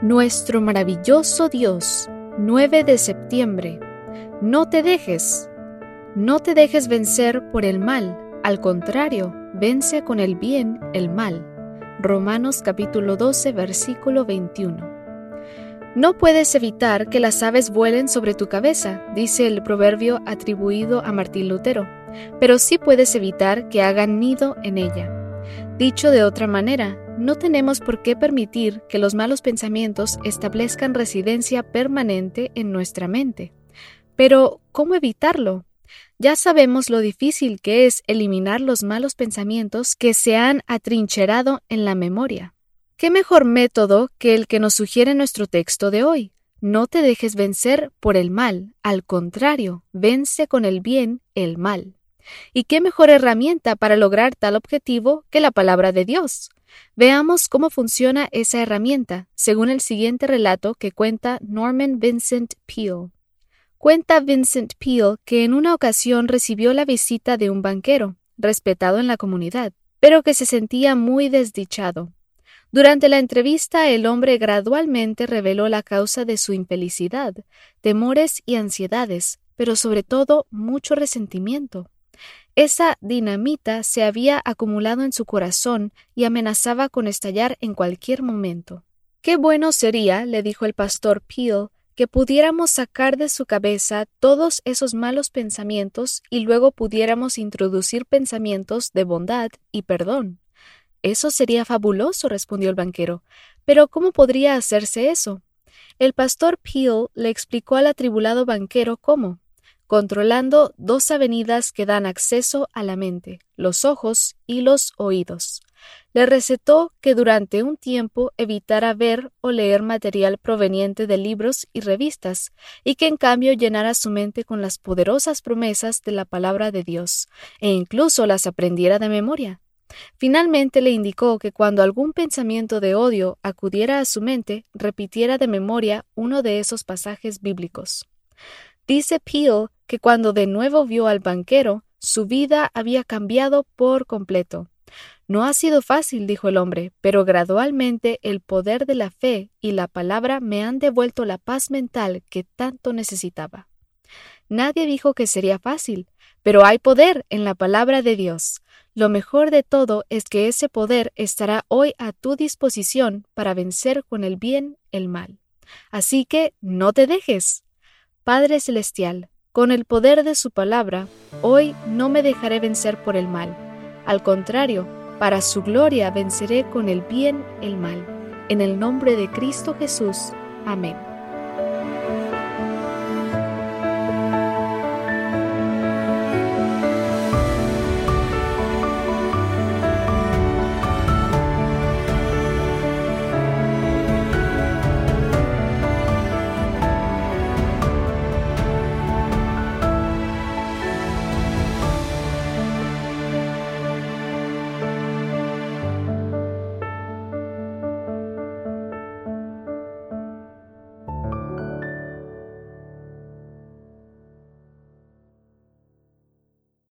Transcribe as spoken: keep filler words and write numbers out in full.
Nuestro maravilloso Dios, nueve de septiembre. No te dejes, no te dejes vencer por el mal, al contrario, vence con el bien el mal. Romanos capítulo doce, versículo veintiuno. No puedes evitar que las aves vuelen sobre tu cabeza, dice el proverbio atribuido a Martín Lutero, pero sí puedes evitar que hagan nido en ella. Dicho de otra manera, no tenemos por qué permitir que los malos pensamientos establezcan residencia permanente en nuestra mente. Pero, ¿cómo evitarlo? Ya sabemos lo difícil que es eliminar los malos pensamientos que se han atrincherado en la memoria. ¿Qué mejor método que el que nos sugiere nuestro texto de hoy? No te dejes vencer por el mal, al contrario, vence con el bien el mal. ¿Y qué mejor herramienta para lograr tal objetivo que la palabra de Dios? Veamos cómo funciona esa herramienta, según el siguiente relato que cuenta Norman Vincent Peale. Cuenta Vincent Peale que en una ocasión recibió la visita de un banquero, respetado en la comunidad, pero que se sentía muy desdichado. Durante la entrevista, el hombre gradualmente reveló la causa de su infelicidad, temores y ansiedades, pero sobre todo mucho resentimiento. Esa dinamita se había acumulado en su corazón y amenazaba con estallar en cualquier momento. «Qué bueno sería», le dijo el pastor Peale, «que pudiéramos sacar de su cabeza todos esos malos pensamientos y luego pudiéramos introducir pensamientos de bondad y perdón». «Eso sería fabuloso», respondió el banquero. «Pero ¿cómo podría hacerse eso?» El pastor Peale le explicó al atribulado banquero cómo. Controlando dos avenidas que dan acceso a la mente, los ojos y los oídos. Le recetó que durante un tiempo evitara ver o leer material proveniente de libros y revistas, y que en cambio llenara su mente con las poderosas promesas de la palabra de Dios, e incluso las aprendiera de memoria. Finalmente le indicó que cuando algún pensamiento de odio acudiera a su mente, repitiera de memoria uno de esos pasajes bíblicos. Dice Peale que cuando de nuevo vio al banquero, su vida había cambiado por completo. «No ha sido fácil», dijo el hombre, «pero gradualmente el poder de la fe y la palabra me han devuelto la paz mental que tanto necesitaba». Nadie dijo que sería fácil, pero hay poder en la palabra de Dios. Lo mejor de todo es que ese poder estará hoy a tu disposición para vencer con el bien el mal. Así que no te dejes. Padre Celestial, con el poder de su palabra, hoy no me dejaré vencer por el mal. Al contrario, para su gloria venceré con el bien el mal. En el nombre de Cristo Jesús. Amén.